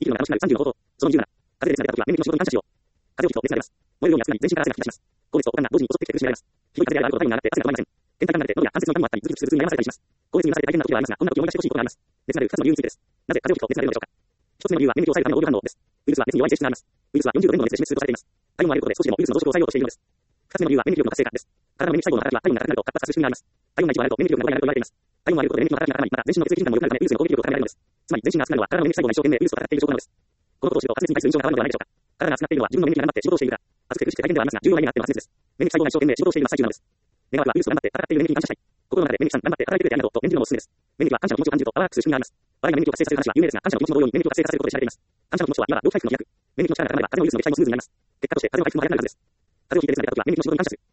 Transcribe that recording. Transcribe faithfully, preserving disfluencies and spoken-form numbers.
生きるのが楽しくなるさんじゅうの方法。そのにじゅうなな。風邪で熱が出た時は免疫の仕事に感謝しよう。風邪をひくと熱が出ます。燃えるように熱くなり、全身から汗が噴き出します。高熱と悪寒が同時に襲ってきて苦しめられます。ひどい風邪であると体温が上がって汗が止まりません。天体が流れて喉や関節の痛みもあったり、ズキズキする頭痛に悩まされたりします。高熱にうなされて大変な時はありますが、こんな時を思い出してほしいことがあります。熱が出るふたつの理由についてです。なぜ風邪をひくと熱が出るのでしょうか。一つ目の理由は免疫を抑えるための防御反応です。ウイルスは熱に弱い性質があります。ウイルスはよんじゅうどれん度の熱で死滅するとされています。体温を上げることで少しでもウイルスの増殖を抑えようとしているのです。二つ目の理由は免疫力の活性化です。体の免疫細胞の働きは体温が高くなると活発化する仕組みがあります。体温が一番上がると免疫力が上がると言われています。体温を上げることで免疫の働きが高まり、また全身の血液循環も良くなるためウイルスの攻撃力を高められるのです。つまり全身が熱くなるのは体の免疫細胞が一生懸命ウイルスと戦っている証拠なのです。このことを知ると発熱に対する印象が変わるのではないでしょうか。体が熱くなっているのは自分の免疫が頑張って仕事をしているから、暑くて苦しくて大変ではありますが、重要な意味があっての発熱です。免疫細胞が一生懸命仕事をしている最中なのです。願わくはウイルスを頑張って戦っている免疫に感謝したい。心の中で免疫さん頑張って働いてくれてありがとうと念じるのもおすすめです。免疫は感謝の気持ちを感じるとパワーアップする仕組みがあります。笑いが免疫を活性させる話は有名ですが、感謝の気持ちも同様に免疫を活性させることで知られています。感謝の気持ちとはいわば病気回復の飛躍。免疫の力が高まれば風邪のウイルスの撃退もスムーズになります。結果として風邪の回復も早くなるはずです。風邪をひいて熱が出た時は免疫の仕事に感謝する。